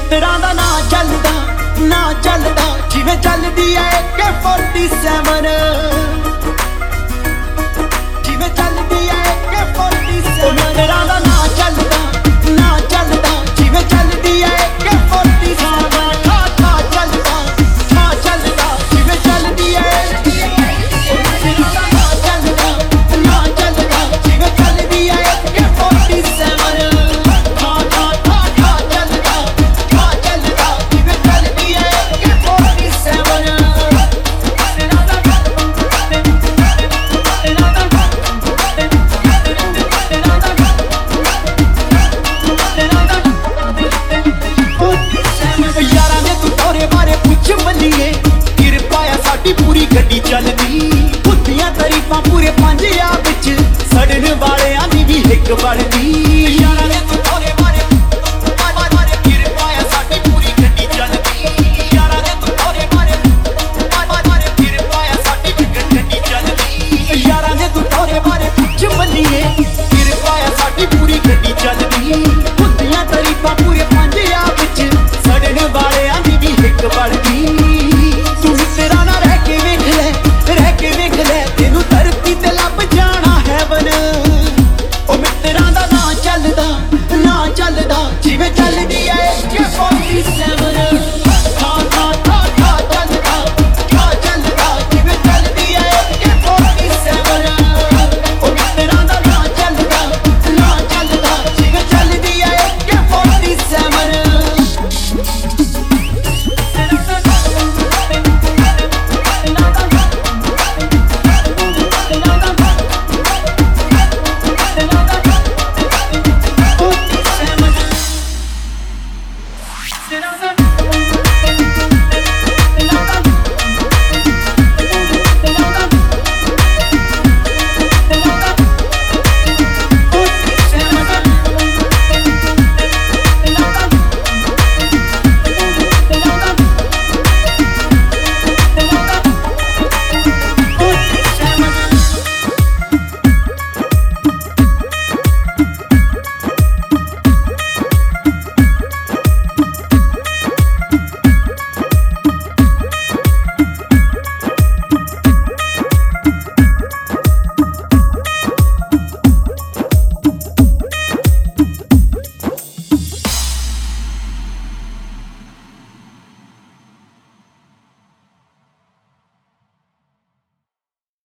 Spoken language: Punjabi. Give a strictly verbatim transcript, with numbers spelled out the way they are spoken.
ਮਿੱਤਰਾਂ ਦਾ ਨਾਂ ਚੱਲਦਾ ਨਾ ਚੱਲਦਾ ਜਿਵੇਂ ਚੱਲਦੀ ਐ ਏ ਕੇ ਫੋਰਟੀ ਸੈਵਨ, ਜਿਵੇਂ ਚੱਲਦੀ ਐ ਏ ਕੇ ਫੋਰਟੀ ਸੈਵਨ। ਮਿੱਤਰਾਂ ਦਾ ਨਾਂ ਚੱਲਦਾ ਨਾ ਚੱਲਦਾ ਜਿਵੇਂ ਚੱਲਦੀ ਐ ਏ ਕੇ ਫੋਰਟੀ ਸੈਵਨ। ਠਾ ਠਾ ਚੱਲਦਾ ਠਾ ਚੱਲਦਾ ਜਿਵੇਂ ਚੱਲਦੀ ਐ ਮਿੱਤਰਾਂ ਦਾ ਨਾਂ ਚੱਲਦਾ ਨਾ ਚੱਲਦਾ ਜਿਵੇਂ ਚੱਲਦੀ ਐ ਏ ਕੇ ਫੋਰਟੀ ਸੈਵਨ। ਪੂਰੀ ਗੱਡੀ ਚੱਲਦੀ ਹੁੰਦੀਆਂ ਤਾਰੀਫਾਂ ਪੂਰੇ ਪੰਜਾਬ ਵਿੱਚ, ਸੜਨ ਵਾਲਿਆਂ ਦੀ ਵੀ ਹਿੱਕ ਬਣਦੀ।